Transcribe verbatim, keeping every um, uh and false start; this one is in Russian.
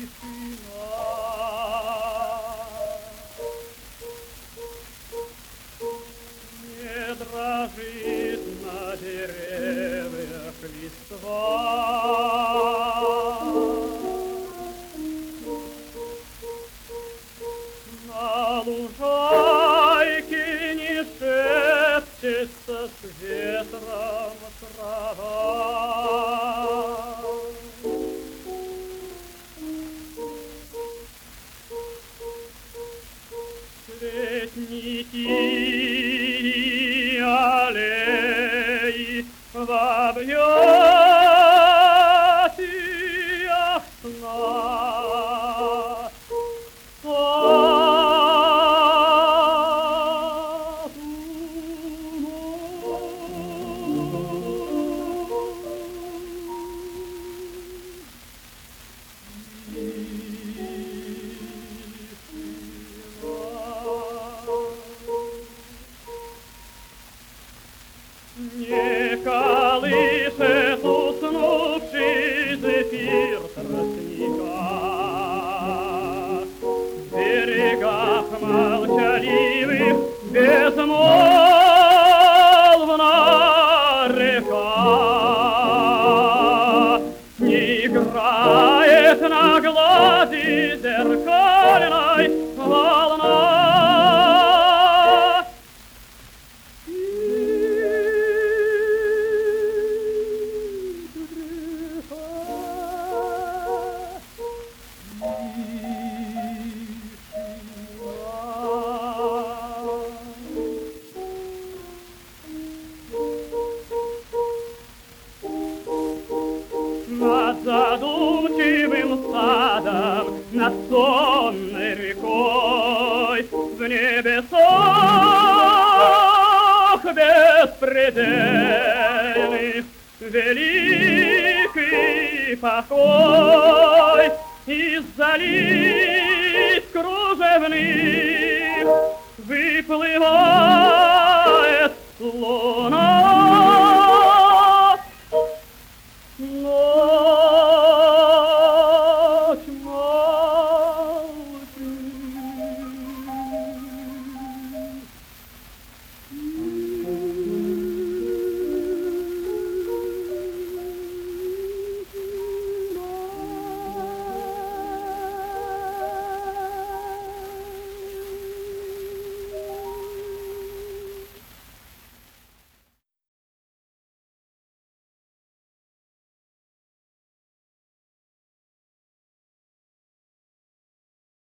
Не дрожит на деревьях листва, на лужайке не шепчется с ветром трава. Летники аллеи в объятиях сна. Не колышет уснувший зефир тростника, в берегах молчаливых безмолвна река, не играет на глади зеркальной волна. Над задумчивым садом, над сонной рекой, в небесах беспредельных великий покой из залива.